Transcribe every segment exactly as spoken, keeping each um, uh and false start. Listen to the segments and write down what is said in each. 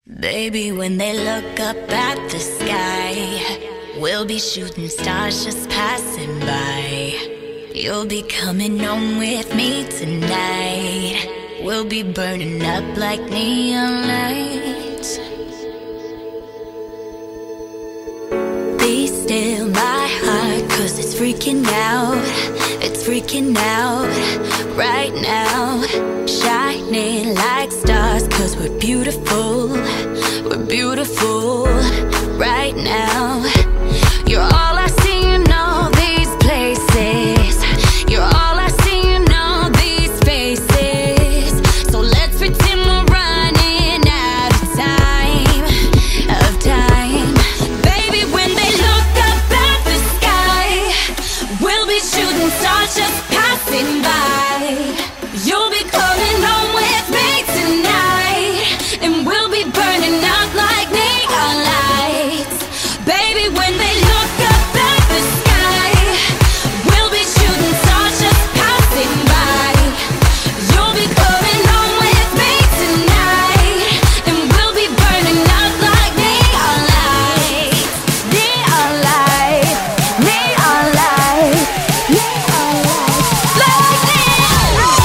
Baby, when they look up at the sky, we'll be shooting stars just passing by. You'll be coming home with me tonight. We'll be burning up like neon lights. Be still my heart, cause it's freaking out. It's freaking out right now. Shining like stars, cause we're beautiful. We're beautiful right now. You're all I see in all these places. You're all I see in all these faces. So let's pretend we're running out of time, of time. Baby, when they look up at the sky, we'll be shooting stars just passing by. You'll be coming home with me tonight, and we'll be burning up like neon lights. Baby, when they look up at the sky, we'll be shooting stars just passing by. You'll be coming home with me tonight, and we'll be burning up like neon lights. Neon lights, neon lights, neon lights, like neon lights.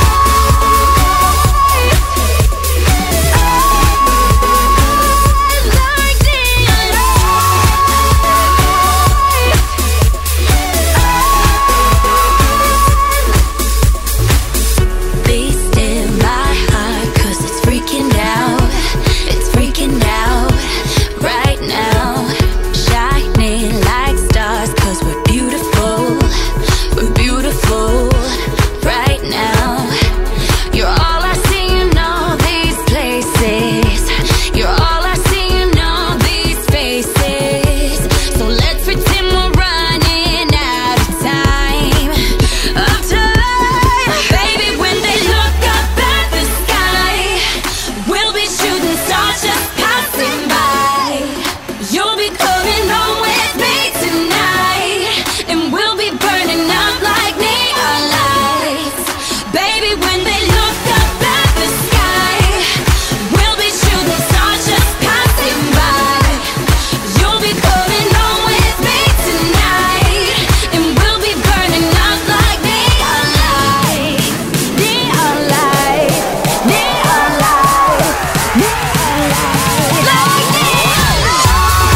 Be still my heart, cause it's freaking out. It's freaking out right now. Shining like stars, cause we're beautiful. We're beautiful right now. You're all I see in all these places. You're all I see in all these faces. So let's pretend we're running out of time, of time. Baby, when they look up at the sky, we'll be shooting stars just passing by. You'll be coming home with me tonight, and we'll be burning up like neon lights. Baby, when they look up at the sky, we'll be shooting stars just passing by. You'll be coming home with me tonight, and we'll be burning up like neon lights. Neon lights, neon lights, neon lights, like neon lights.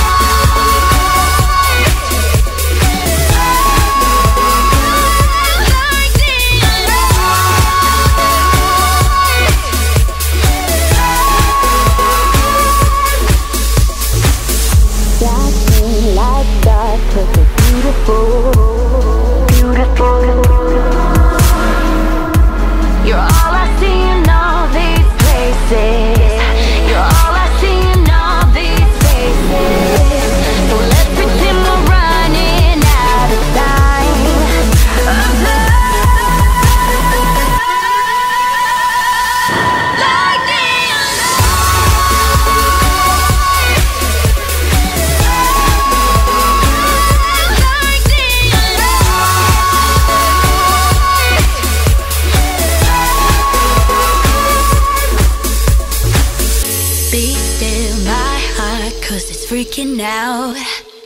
Like neon Shining like stars, cause we're beautiful, beautiful. You're all I see in all these places. You're all I see in all these faces. So let's pretend we're running out of time, of time. Like neon like neon Be still my heart, cause it's freaking out.